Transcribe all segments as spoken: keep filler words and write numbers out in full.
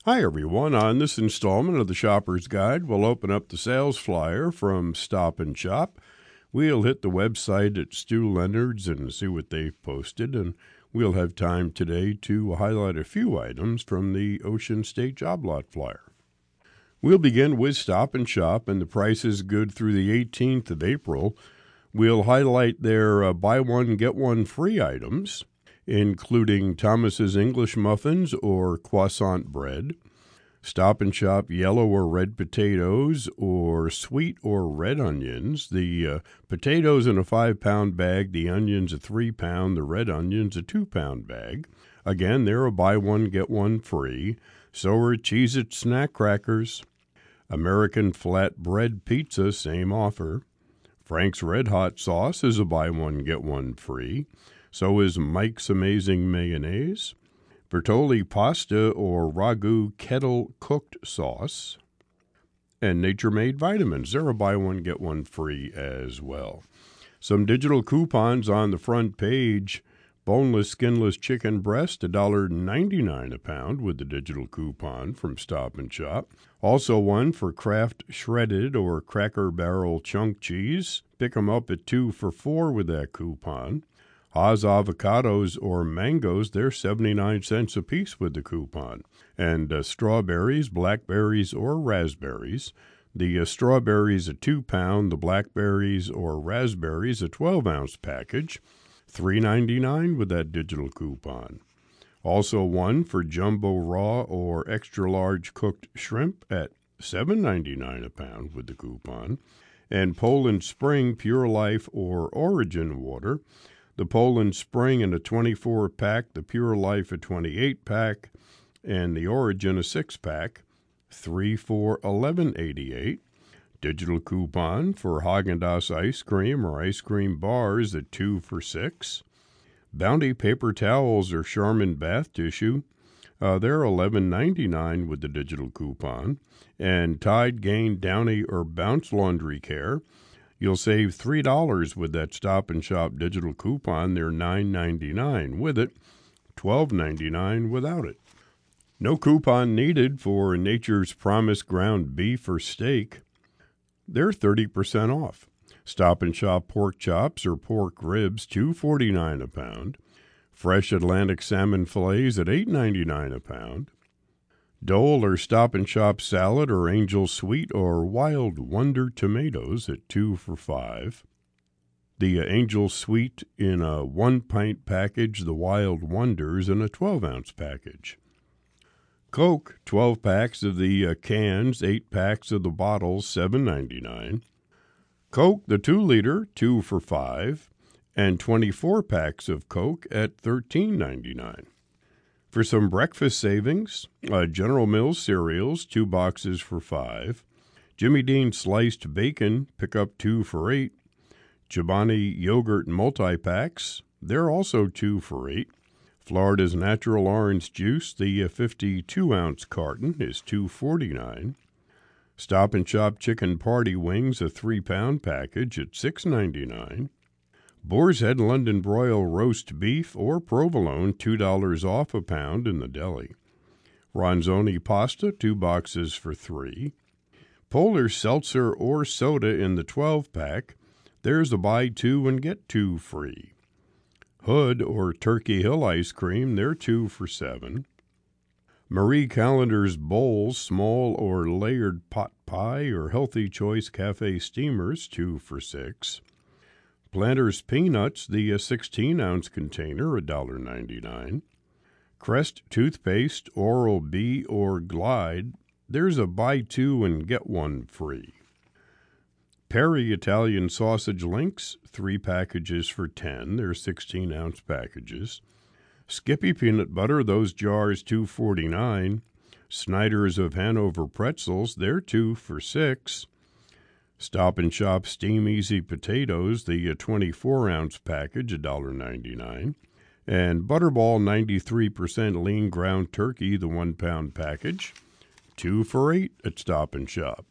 Hi, everyone. On this installment of the Shopper's Guide, we'll open up the sales flyer from Stop and Shop. We'll hit the website at Stu Leonard's and see what they've posted, and we'll have time today to highlight a few items from the Ocean State Job Lot flyer. We'll begin with Stop and Shop, and the price is good through the eighteenth of April. We'll highlight their uh, buy one, get one free items, including Thomas's English muffins or croissant bread, Stop and Shop yellow or red potatoes or sweet or red onions. The uh, potatoes in a five-pound bag, the onions a three-pound, the red onions a two-pound bag. Again, they're a buy one, get one free. So are Cheez-It snack crackers. American flatbread pizza, same offer. Frank's Red Hot sauce is a buy one, get one free. So is Mike's Amazing Mayonnaise, Bertolli pasta or ragu kettle cooked sauce, and Nature Made vitamins. They're a buy one, get one free as well. Some digital coupons on the front page. Boneless, skinless chicken breast, one dollar ninety-nine a pound with the digital coupon from Stop and Shop. Also one for Kraft shredded or Cracker Barrel chunk cheese. Pick 'em up at two for four with that coupon. Haas avocados or mangoes, they're seventy-nine cents a piece with the coupon. And uh, strawberries, blackberries, or raspberries. The uh, strawberries a two-pound, the blackberries or raspberries a twelve-ounce package, three ninety-nine with that digital coupon. Also one for jumbo raw or extra-large cooked shrimp at seven ninety-nine a pound with the coupon. And Poland Spring Pure Life or Origin water, the Poland Spring in a twenty-four pack, the Pure Life a twenty-eight pack, and the Origin a six pack, three for eleven eighty-eight. Digital coupon for Haagen-Dazs ice cream or ice cream bars at two for six. Bounty paper towels or Charmin bath tissue, uh, they're eleven ninety-nine with the digital coupon. And Tide, Gain, Downy, or Bounce Laundry Care, you'll save three dollars with that Stop and Shop digital coupon. They're nine ninety-nine with it, twelve ninety-nine without it. No coupon needed for Nature's Promise ground beef or steak. They're thirty percent off. Stop and Shop pork chops or pork ribs, two forty-nine a pound. Fresh Atlantic salmon fillets at eight ninety-nine a pound. Dole or Stop and Shop salad or Angel Sweet or Wild Wonder tomatoes at two for five. The uh, Angel Sweet in a one-pint package, the Wild Wonders in a twelve-ounce package. Coke, twelve packs of the uh, cans, eight packs of the bottles, seven ninety-nine. Coke, the two-liter, two for five, and twenty-four packs of Coke at thirteen ninety-nine. For some breakfast savings, uh, General Mills cereals, two boxes for five. Jimmy Dean sliced bacon, pick up two for eight. Chobani yogurt multi-packs, they're also two for eight. Florida's natural orange juice, the fifty-two-ounce carton, is two forty-nine. Stop and Shop chicken party wings, a three-pound package at six ninety-nine. Boar's Head London broil roast beef or provolone, two dollars off a pound in the deli. Ronzoni pasta, two boxes for three. Polar seltzer or soda in the twelve-pack, there's a buy two and get two free. Hood or Turkey Hill ice cream, they're two for seven. Marie Callender's bowls, small or layered pot pie or Healthy Choice cafe steamers, two for six. Planters Peanuts, the sixteen-ounce container, one dollar ninety-nine. Crest toothpaste, Oral-B or Glide, there's a buy two and get one free. Perry Italian sausage links, three packages for ten. They're sixteen-ounce packages. Skippy peanut butter, those jars, two forty-nine. Snyder's of Hanover pretzels, they're two for six. Stop and Shop Steam Easy potatoes, the twenty-four-ounce package, one dollar ninety-nine. And Butterball ninety-three percent lean ground turkey, the one-pound package, two for eight at Stop and Shop.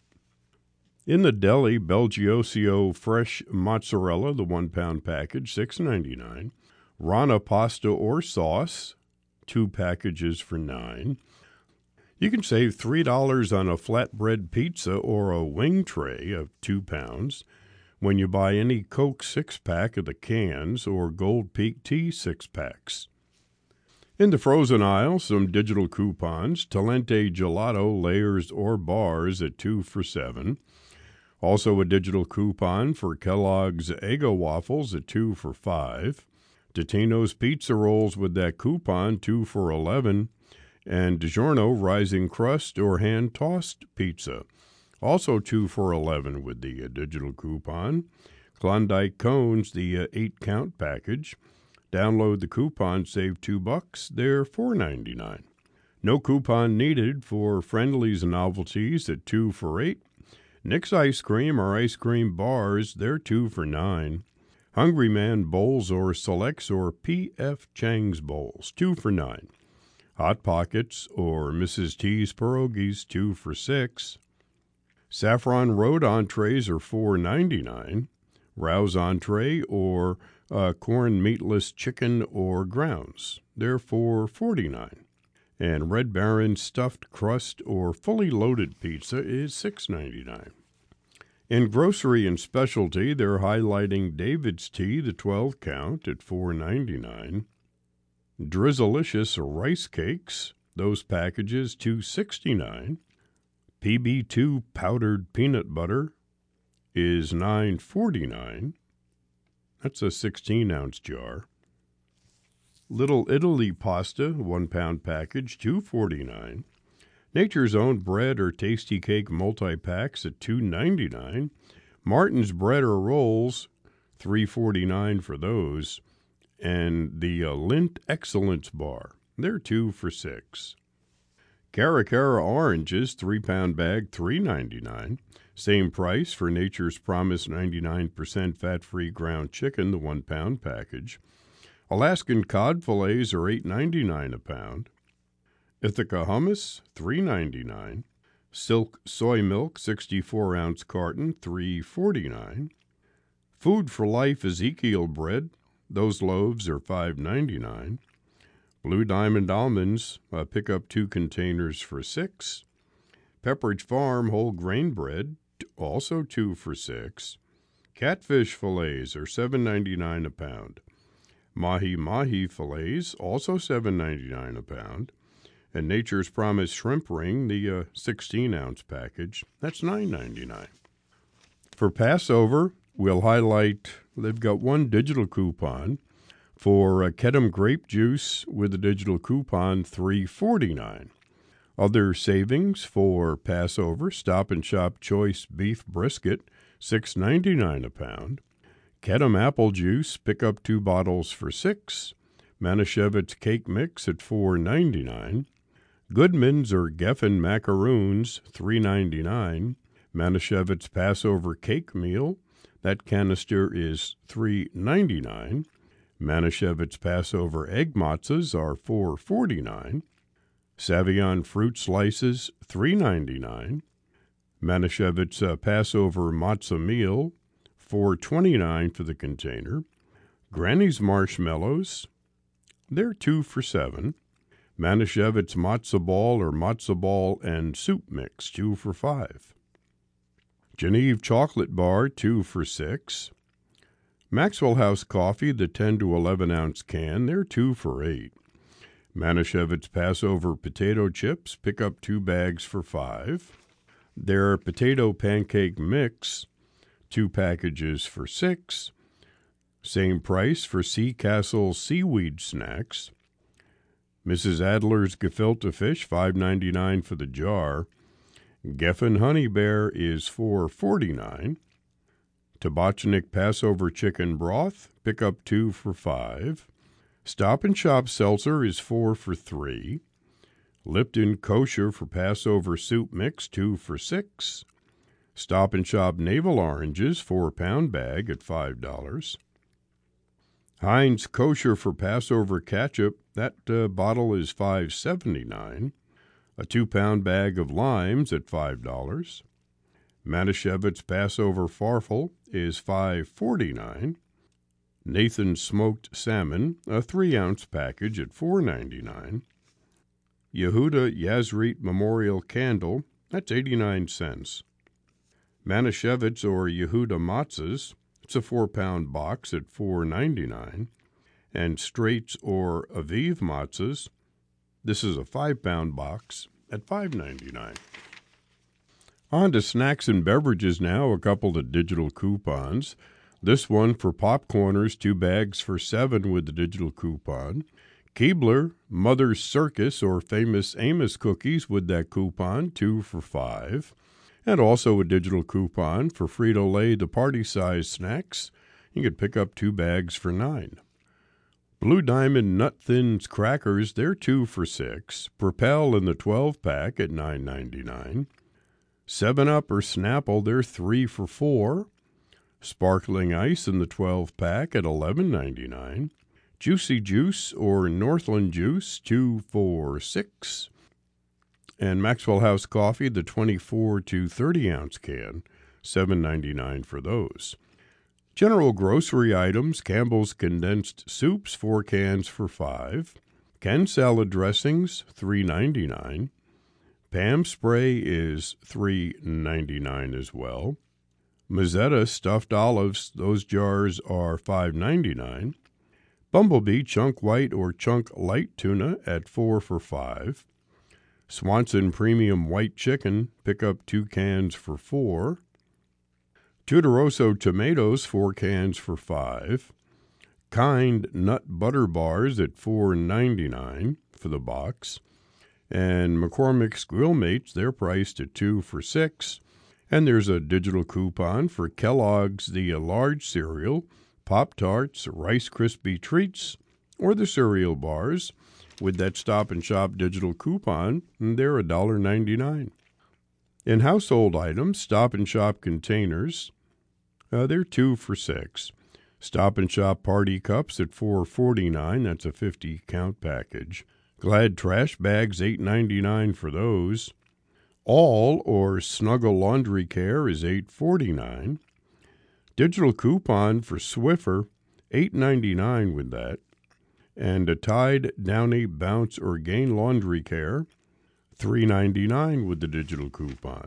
In the deli, Belgiosio fresh mozzarella, the one-pound package, six ninety-nine. Rana pasta or sauce, two packages for nine. You can save three dollars on a flatbread pizza or a wing tray of two pounds when you buy any Coke six-pack of the cans or Gold Peak Tea six-packs. In the frozen aisle, some digital coupons, Talente Gelato layers or bars at two for seven. Also a digital coupon for Kellogg's Eggo waffles at two for five. Totino's pizza rolls with that coupon, two for eleven. And DiGiorno rising crust or hand-tossed pizza, also two for eleven with the uh, digital coupon. Klondike cones, the uh, eight-count package. Download the coupon, save two bucks. They're four ninety-nine. No coupon needed for Friendly's novelties at two for eight. Nick's ice cream or ice cream bars, they're two for nine. Hungry Man bowls or selects or P F Chang's bowls, two for nine. Hot Pockets or Missus T's pierogies, two for six. Saffron Road entrees are four ninety-nine. Rouse entree or uh, corn meatless chicken or grounds, they're four forty-nine. And Red Baron stuffed crust or fully loaded pizza is six ninety-nine. In grocery and specialty, they're highlighting David's Tea, the twelve count, at four ninety-nine. Drizzlicious rice cakes, those packages two sixty-nine. P B two powdered peanut butter is nine forty-nine. That's a sixteen-ounce jar. Little Italy pasta, one pound package, two forty-nine. Nature's Own bread or tasty cake multi-packs at two ninety-nine. Martin's bread or rolls, three forty-nine for those. And the uh, Lindt Excellence bar, they're two for six. Cara Cara oranges, three-pound bag, three ninety-nine. Same price for Nature's Promise ninety-nine percent fat-free ground chicken, the one-pound package. Alaskan cod fillets are eight ninety-nine a pound. Ithaca hummus, three ninety-nine. Silk soy milk, sixty-four ounce carton, three forty-nine. Food for Life Ezekiel bread, those loaves are five ninety-nine. Blue Diamond almonds, uh, pick up two containers for six. Pepperidge Farm whole grain bread, also two for six. Catfish fillets are seven ninety-nine a pound. Mahi Mahi fillets, also seven ninety-nine a pound. And Nature's Promise shrimp ring, the uh, sixteen-ounce package, that's nine ninety-nine. For Passover, we'll highlight, they've got one digital coupon for uh, Kedem grape juice with a digital coupon, three forty-nine. Other savings for Passover, Stop and Shop choice beef brisket, six ninety-nine a pound. Kedem apple juice, pick up two bottles for six. Manischewitz cake mix at four ninety-nine. Goodman's or Geffen macaroons, three ninety-nine. Manischewitz Passover cake meal, that canister is three ninety-nine. Manischewitz Passover egg matzahs are four forty-nine. Savion fruit slices, three ninety-nine. Manischewitz uh, Passover matzah meal, four twenty-nine for the container. Granny's marshmallows, they're two for seven. Manischewitz matzo ball or matzo ball and soup mix, two for five. Geneve chocolate bar, two for six. Maxwell House coffee, the ten to eleven ounce can, they're two for eight. Manischewitz Passover potato chips, pick up two bags for five. Their potato pancake mix, two packages for six. Same price for Sea Castle seaweed snacks. Missus Adler's gefilte fish, five ninety-nine for the jar. Geffen Honey Bear is four forty-nine. Tabachnik Passover chicken broth, pick up two for five. Stop and Shop seltzer is four for three. Lipton kosher for Passover soup mix, two for six. Stop and Shop navel oranges, four-pound bag at five dollars. Heinz kosher for Passover ketchup, that uh, bottle is five seventy-nine. A two-pound bag of limes at five dollars. Manischewitz Passover farfel is five forty-nine. Nathan's smoked salmon, a three-ounce package at four ninety-nine. Yehuda Yazrit Memorial Candle, that's eighty-nine cents. Manischewitz or Yehuda Matzahs, it's a four-pound box at four ninety-nine. And Straits or Aviv Matzahs, this is a five-pound box at five ninety-nine. On to snacks and beverages now, a couple of digital coupons. This one for Popcorners, two bags for seven with the digital coupon. Keebler, Mother's Circus or Famous Amos cookies with that coupon, two for five. And also a digital coupon for Frito-Lay, the party-size snacks. You could pick up two bags for nine. Blue Diamond Nut Thins crackers, they're two for six. Propel in the twelve-pack at nine ninety-nine. seven up or Snapple, they're three for four. Sparkling Ice in the twelve-pack at eleven ninety-nine. Juicy Juice or Northland Juice, two for six. And Maxwell House Coffee, the twenty-four to thirty ounce can, seven ninety-nine for those. General grocery items, Campbell's condensed soups, four cans for five. Ken salad dressings, three ninety-nine. Pam spray is three ninety-nine as well. Mazzetta stuffed olives, those jars are five ninety-nine. Bumblebee chunk white or chunk light tuna at four for five. Swanson premium white chicken, pick up two cans for four. Tudoroso tomatoes, four cans for five. Kind nut butter bars at four ninety-nine for the box. And McCormick's Grill Mates, they're priced at two for six. And there's a digital coupon for Kellogg's, the large cereal, Pop-Tarts, Rice Krispie Treats, or the cereal bars. With that Stop and Shop digital coupon, they're one dollar ninety-nine. In household items, Stop and Shop containers, uh, they're two for six. Stop and Shop party cups at four forty-nine. That's a fifty count package. Glad trash bags, eight ninety-nine for those. All or Snuggle Laundry Care is eight forty-nine. Digital coupon for Swiffer, eight ninety-nine with that. And a Tide, Downy, Bounce, or Gain Laundry Care, three ninety-nine with the digital coupon.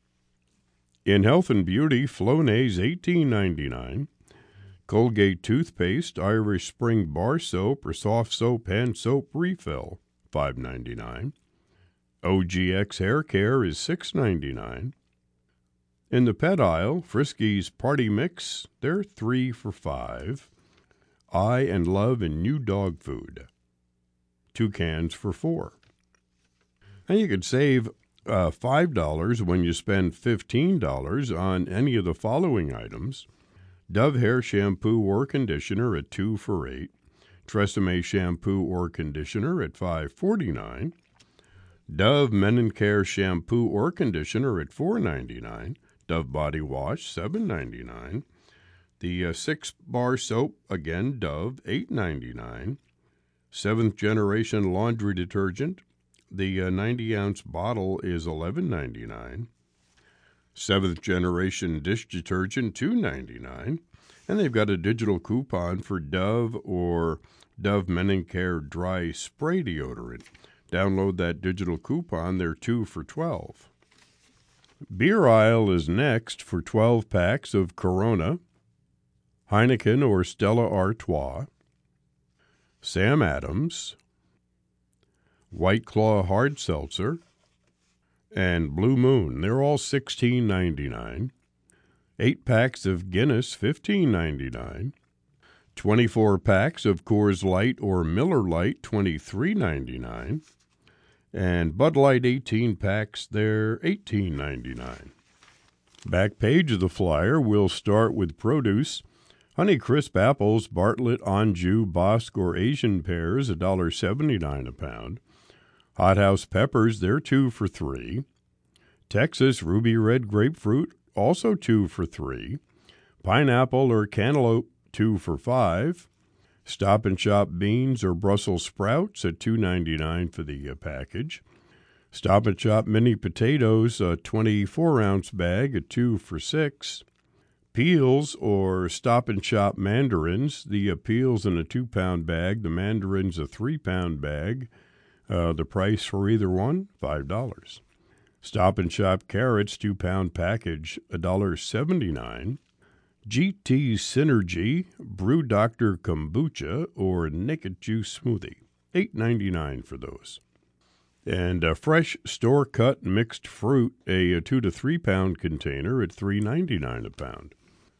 In health and beauty, Flonase, eighteen ninety-nine. Colgate toothpaste, Irish Spring bar soap or soft soap hand soap refill, five ninety-nine. O G X hair care is six ninety-nine. In the pet aisle, Friskies Party Mix, they're three for five. I and Love and New Dog Food, two cans for four. And you could save uh, five dollars when you spend fifteen dollars on any of the following items. Dove Hair Shampoo or Conditioner at two for eight. Tresemme Shampoo or Conditioner at five forty-nine. Dove Men and Care Shampoo or Conditioner at four ninety-nine. Dove Body Wash, seven ninety-nine. The uh, six-bar soap, again, Dove, eight ninety-nine. Seventh Generation Laundry Detergent, the uh, ninety ounce bottle is eleven ninety-nine. Seventh Generation Dish Detergent, two ninety-nine. And they've got a digital coupon for Dove or Dove Men and Care Dry Spray Deodorant. Download that digital coupon, they're two for twelve. Beer aisle is next for twelve packs of Corona, Heineken or Stella Artois, Sam Adams, White Claw Hard Seltzer, and Blue Moon. They're all sixteen ninety-nine. Eight packs of Guinness, fifteen ninety-nine. Twenty-four packs of Coors Light or Miller Lite, twenty-three ninety-nine. And Bud Light eighteen packs, they're eighteen ninety-nine. Back page of the flyer, we'll start with produce. Honeycrisp apples, Bartlett, Anjou, Bosque, or Asian pears, one dollar seventy-nine a pound. Hothouse peppers, they're two for three. Texas ruby red grapefruit, also two for three. Pineapple or cantaloupe, two for five. Stop and Shop beans or Brussels sprouts at two ninety-nine for the uh, package. Stop and Shop mini potatoes, a twenty-four ounce bag at two for six. Peels or Stop and Shop mandarins, the uh, peels in a two pound bag, the mandarins a three pound bag, Uh, the price for either one, five dollars. Stop and Shop carrots, two pound package, one dollar and seventy-nine cents. G T Synergy, Brew Doctor Kombucha, or Naked Juice Smoothie, eight ninety-nine for those. And a fresh store-cut mixed fruit, a, a two to three pound container at three ninety-nine a pound.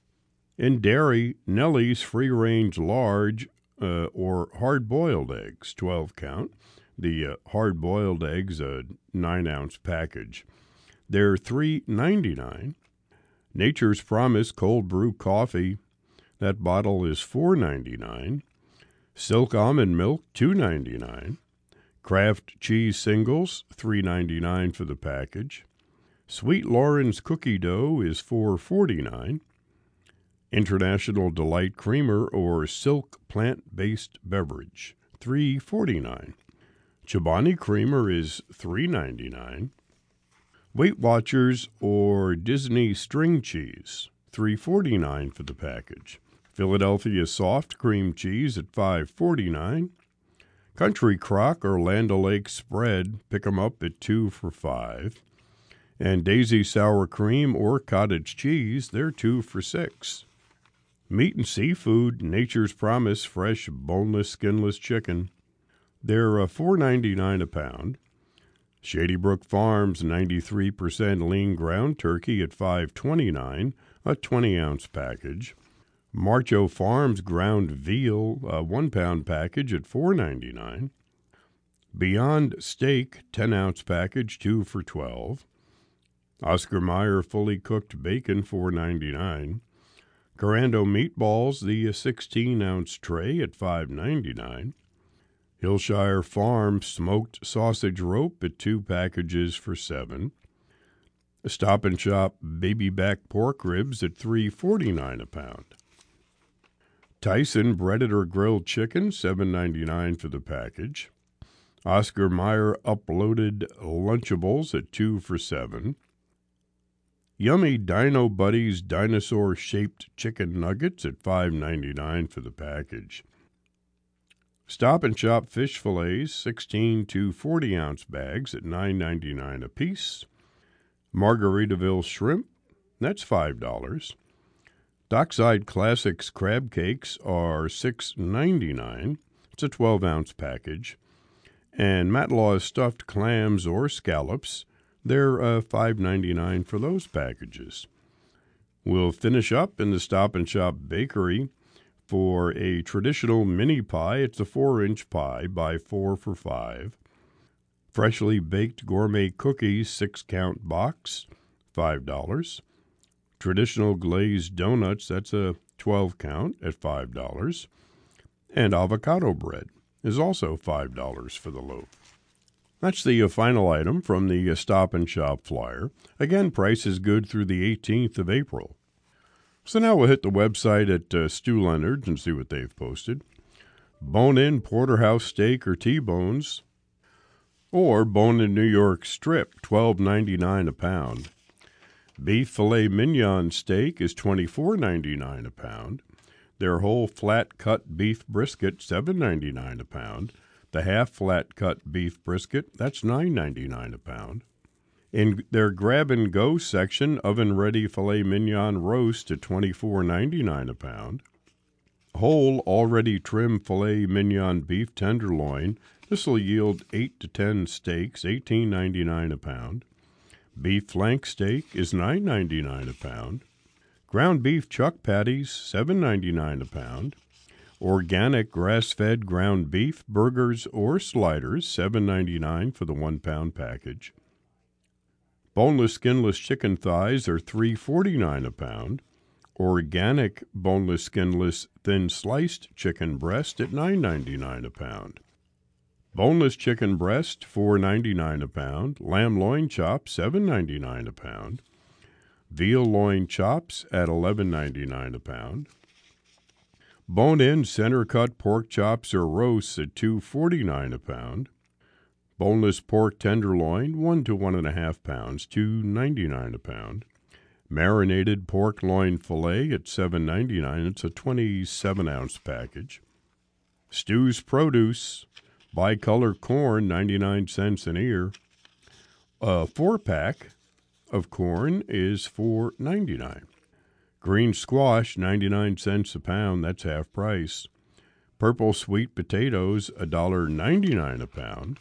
In dairy, Nellie's free-range large uh, or hard-boiled eggs, twelve count. The uh, hard-boiled eggs, a nine ounce package. They're three ninety-nine. Nature's Promise cold brew coffee, that bottle is four ninety-nine. Silk almond milk, two ninety-nine. Kraft cheese singles, three ninety-nine for the package. Sweet Loren's cookie dough is four forty-nine. International Delight creamer or silk plant-based beverage, three forty-nine. Chobani creamer is three ninety-nine. Weight Watchers or Disney string cheese, three forty-nine for the package. Philadelphia soft cream cheese at five forty-nine. Country Crock or Land O'Lakes spread, pick 'em up at two for five. And Daisy sour cream or cottage cheese, they're two for six. Meat and seafood, Nature's Promise fresh boneless, skinless chicken, they're uh, four ninety-nine a pound. Shady Brook Farms ninety-three percent lean ground turkey at five twenty-nine, a twenty ounce package. Marcho Farms ground veal, a one pound package at four ninety-nine. Beyond Steak ten ounce package, two for twelve. Oscar Mayer fully cooked bacon, four ninety-nine. Carando meatballs, the sixteen ounce tray at five ninety-nine. Hillshire Farm smoked sausage rope at two packages for seven. Stop and Shop baby back pork ribs at three forty-nine a pound. Tyson breaded or grilled chicken, seven ninety-nine for the package. Oscar Mayer uploaded Lunchables at two for seven. Yummy Dino Buddies dinosaur-shaped chicken nuggets at five ninety-nine for the package. Stop and Shop fish fillets, sixteen to forty ounce bags at nine ninety-nine apiece. Margaritaville shrimp, that's five dollars. Dockside Classics crab cakes are six ninety-nine. It's a twelve ounce package. And Matlaw's stuffed clams or scallops, they're uh, five ninety-nine for those packages. We'll finish up in the Stop and Shop bakery for a traditional mini pie. It's a four inch pie, buy four for five. Freshly baked gourmet cookies, six count box, five dollars. Traditional glazed donuts, that's a twelve count at five dollars. And avocado bread is also five dollars for the loaf. That's the uh, final item from the uh, Stop and Shop flyer. Again, price is good through the eighteenth of April. So now we'll hit the website at uh, Stu Leonard's and see what they've posted. Bone-in porterhouse steak or T-bones, or bone-in New York strip, twelve ninety-nine a pound. Beef filet mignon steak is twenty-four ninety-nine a pound. Their whole flat-cut beef brisket, seven ninety-nine a pound. The half flat-cut beef brisket, that's nine ninety-nine a pound. In their grab-and-go section, oven-ready filet mignon roast at twenty-four ninety-nine a pound. Whole, already trimmed filet mignon beef tenderloin, this will yield eight to ten steaks, eighteen ninety-nine a pound. Beef flank steak is nine ninety-nine a pound. Ground beef chuck patties, seven ninety-nine a pound. Organic grass-fed ground beef burgers or sliders, seven ninety-nine for the one pound package. Boneless, skinless chicken thighs are three forty-nine a pound. Organic, boneless, skinless, thin-sliced chicken breast at nine ninety-nine a pound. Boneless chicken breast, four ninety-nine a pound. Lamb loin chops, seven ninety-nine a pound. Veal loin chops at eleven ninety-nine a pound. Bone-in center-cut pork chops or roasts at two forty-nine a pound. Boneless pork tenderloin, one to one and a half pounds, two ninety-nine a pound. Marinated pork loin fillet at seven ninety-nine. It's a twenty-seven ounce package. Stu's Produce, Bicolor corn, ninety-nine cents an ear. A four-pack of corn is four ninety-nine. Green squash, ninety-nine cents a pound. That's half price. Purple sweet potatoes, one dollar ninety-nine a pound.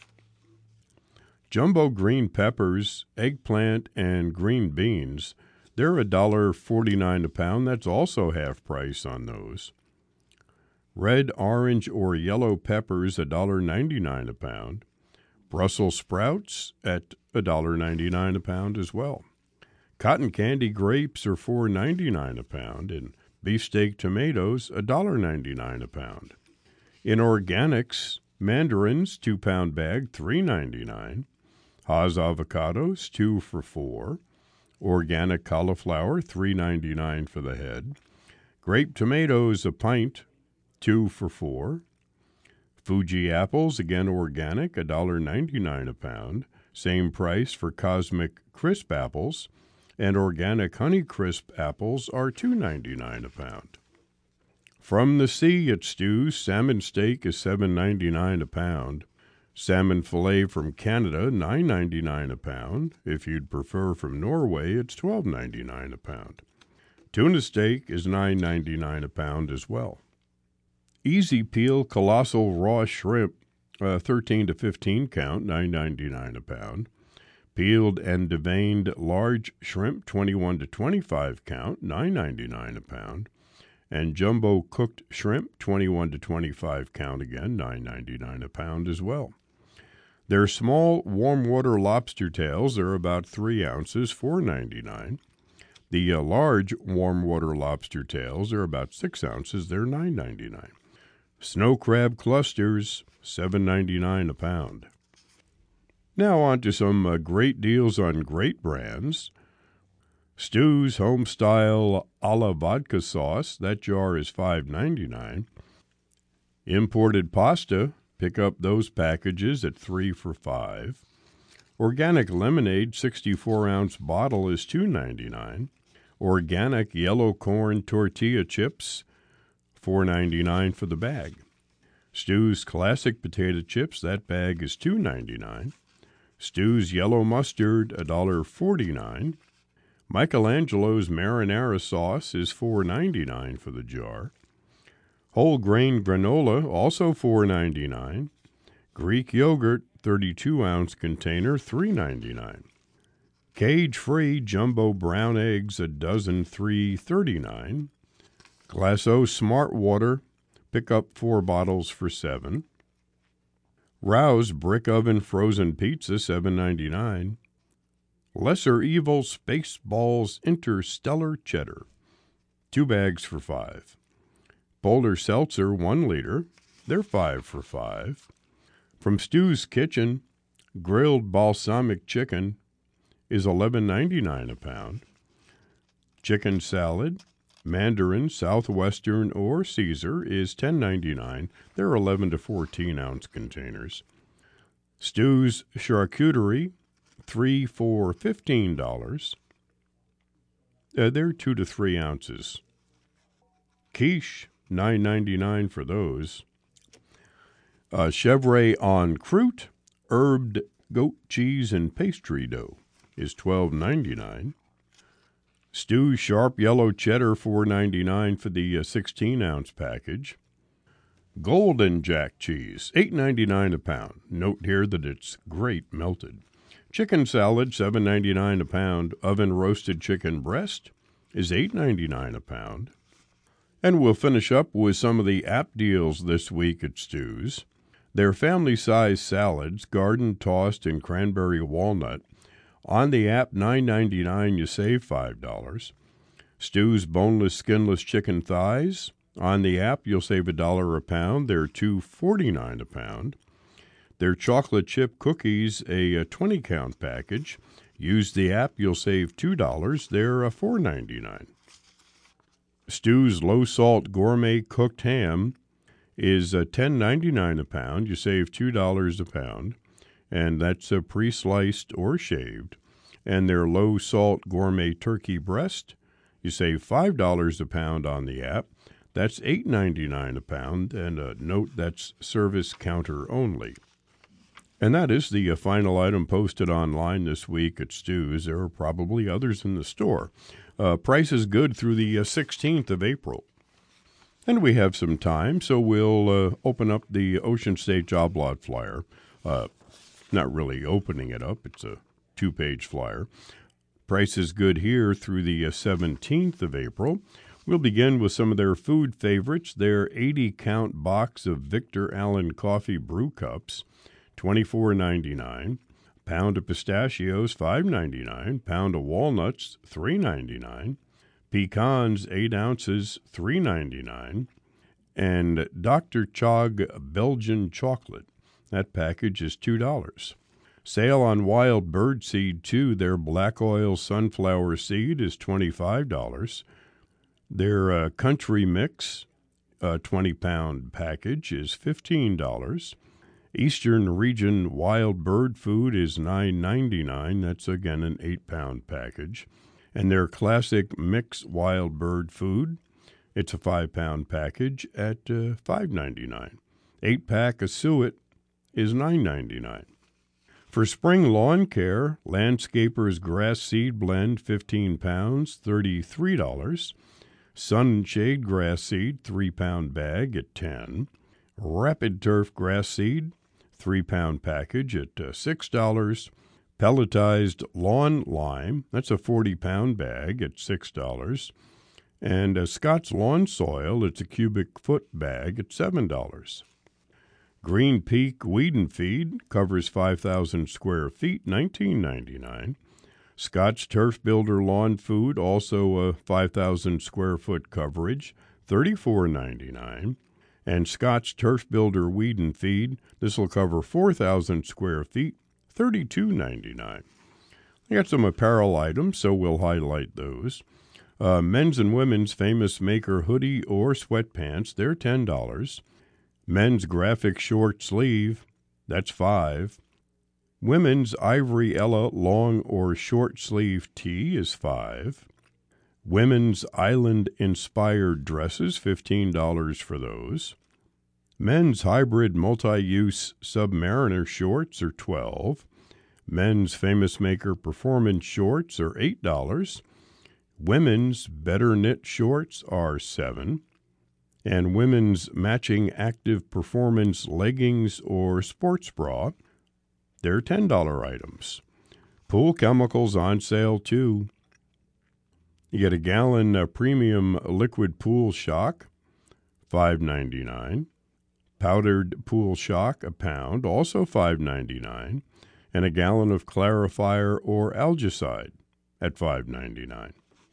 Jumbo green peppers, eggplant, and green beans, they're one dollar forty-nine a pound. That's also half price on those. Red, orange, or yellow peppers, one dollar ninety-nine a pound. Brussels sprouts at one dollar ninety-nine a pound as well. Cotton candy grapes are four ninety-nine a pound, and beefsteak tomatoes, one dollar ninety-nine a pound. In organics, mandarins, two-pound bag, three ninety-nine. Haas avocados, two for four. Organic cauliflower, three ninety-nine for the head. Grape tomatoes, a pint, two for four. Fuji apples, again organic, one dollar ninety-nine a pound. Same price for Cosmic Crisp apples. And organic Honey Crisp apples are two ninety-nine a pound. From the sea at Stu's, salmon steak is seven ninety-nine a pound. Salmon fillet from Canada, nine ninety-nine a pound. If you'd prefer from Norway, it's twelve ninety-nine a pound. Tuna steak is nine ninety-nine a pound as well. Easy Peel Colossal Raw Shrimp, uh, thirteen to fifteen count, nine ninety-nine a pound. Peeled and deveined large shrimp, twenty-one to twenty-five count, nine ninety-nine a pound. And jumbo cooked shrimp, twenty-one to twenty-five count again, nine ninety-nine a pound as well. Their small warm water lobster tails are about three ounces, four ninety-nine. The uh, large warm water lobster tails are about six ounces, they're nine ninety-nine. Snow crab clusters, seven ninety-nine a pound. Now on to some uh, great deals on great brands. Stu's Homestyle a la Vodka Sauce, that jar is five ninety-nine. Imported pasta, pick up those packages at three for five. Organic lemonade, sixty-four ounce bottle is two ninety-nine. Organic yellow corn tortilla chips, four ninety-nine for the bag. Stu's classic potato chips, that bag is two ninety-nine. Stu's yellow mustard, one dollar forty-nine. Michelangelo's marinara sauce is four ninety-nine for the jar. Whole grain granola, also four ninety-nine. Greek yogurt, thirty-two ounce container, three ninety-nine. Cage-free jumbo brown eggs, a dozen, three thirty-nine. Glasso Smart Water, pick up four bottles for seven. Rouse brick oven frozen pizza, seven ninety-nine. Lesser Evil Spaceballs Interstellar Cheddar, two bags for five. Boulder Seltzer, one liter, they're five for five. From Stu's Kitchen, grilled balsamic chicken is eleven ninety-nine a pound. Chicken salad, Mandarin, Southwestern, or Caesar is ten ninety-nine. They're eleven to fourteen ounce containers. Stu's Charcuterie, three for fifteen dollars. Uh, they're two to three ounces. Quiche, nine ninety-nine for those. Uh, Chevre en croûte, herbed goat cheese and pastry dough is twelve ninety-nine. Stu's sharp yellow cheddar, four ninety-nine for the uh, sixteen ounce package. Golden Jack cheese, eight ninety-nine a pound. Note here that it's great melted. Chicken salad, seven ninety-nine a pound. Oven roasted chicken breast is eight ninety-nine a pound. And we'll finish up with some of the app deals this week at Stu's. Their family-size salads, garden tossed and cranberry walnut. On the app, nine ninety-nine, you save five dollars. Stu's boneless, skinless chicken thighs. On the app, you'll save a dollar a pound. They're two forty-nine a pound. Their chocolate chip cookies, a twenty count package. Use the app, you'll save two dollars. They're four ninety-nine. Stu's low-salt gourmet cooked ham is ten ninety-nine a pound. You save two dollars a pound, and that's a pre-sliced or shaved. And their low-salt gourmet turkey breast, you save five dollars a pound on the app. That's eight ninety-nine a pound, and uh, note that's service counter only. And that is the uh, final item posted online this week at Stu's. There are probably others in the store. Uh, price is good through the uh, sixteenth of April. And we have some time, so we'll uh, open up the Ocean State Job Lot flyer. Uh, not really opening it up. It's a two-page flyer. Price is good here through the uh, seventeenth of April. We'll begin with some of their food favorites. Their eighty-count box of Victor Allen Coffee brew cups, twenty-four ninety-nine. Pound of pistachios, five ninety-nine. Pound of walnuts, three ninety-nine. Pecans, eight ounces, three ninety-nine. And Doctor Chog Belgian chocolate. That package is two dollars. Sale on wild bird seed, too. Their black oil sunflower seed is twenty-five dollars. Their uh, country mix, uh, twenty-pound package, is fifteen dollars. Eastern region wild bird food is nine ninety-nine. That's, again, an eight-pound package. And their classic mix wild bird food, it's a five-pound package at uh, five ninety-nine. Eight-pack of suet is nine ninety-nine. For spring lawn care, Landscapers Grass Seed Blend, fifteen pounds, thirty-three dollars. Sunshade Grass Seed, three-pound bag at ten dollars. Rapid Turf Grass Seed, three-pound package at uh, six dollars. Pelletized Lawn Lime, that's a forty-pound bag at six dollars. And uh, Scott's Lawn Soil, it's a cubic foot bag at seven dollars. Green Peak Weed and Feed covers five thousand square feet, nineteen ninety-nine. Scott's Turf Builder Lawn Food, also a five thousand square foot coverage, thirty-four ninety-nine. And Scott's Turf Builder Weed and Feed, this will cover four thousand square feet, thirty-two ninety-nine. I got some apparel items, so we'll highlight those. Uh, men's and women's Famous Maker hoodie or sweatpants, they're ten dollars. Men's graphic short sleeve, that's five dollars. Women's Ivory Ella long or short sleeve tee is five dollars. Women's Island-inspired dresses, fifteen dollars for those. Men's hybrid multi-use Submariner shorts are twelve dollars. Men's Famous Maker performance shorts are eight dollars. Women's Better Knit shorts are seven dollars. And women's matching active performance leggings or sports bra, they're ten dollars items. Pool chemicals on sale, too. You get a gallon uh, premium liquid pool shock, five ninety-nine. Powdered pool shock, a pound, also five ninety-nine. And a gallon of clarifier or algicide at five ninety-nine.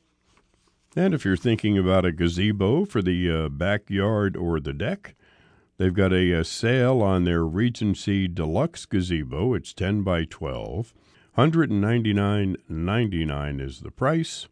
And if you're thinking about a gazebo for the uh, backyard or the deck, they've got a, a sale on their Regency Deluxe Gazebo. It's ten by twelve. one hundred ninety-nine ninety-nine is the price.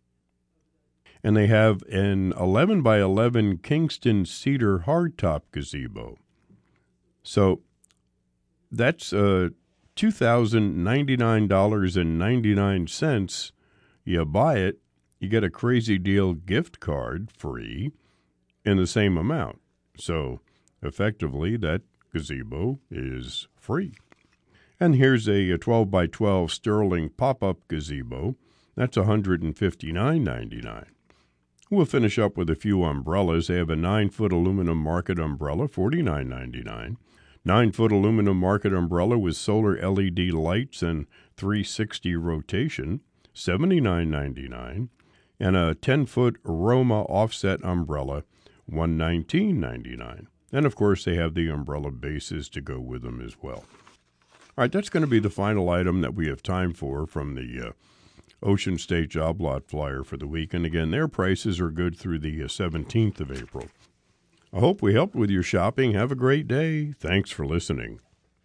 And they have an eleven by eleven Kingston Cedar Hardtop Gazebo. So that's uh, two thousand ninety-nine dollars and ninety-nine cents. You buy it, you get a Crazy Deal gift card free in the same amount. So effectively, that gazebo is free. And here's a twelve by twelve Sterling pop-up gazebo. That's one hundred fifty-nine ninety-nine. We'll finish up with a few umbrellas. They have a nine-foot aluminum market umbrella, forty-nine ninety-nine. nine-foot aluminum market umbrella with solar L E D lights and three sixty rotation, seventy-nine ninety-nine. And a ten-foot Roma offset umbrella, one hundred nineteen ninety-nine. And, of course, they have the umbrella bases to go with them as well. All right, that's going to be the final item that we have time for from the uh, Ocean State Job Lot flyer for the week. And, again, their prices are good through the uh, seventeenth of April. I hope we helped with your shopping. Have a great day. Thanks for listening.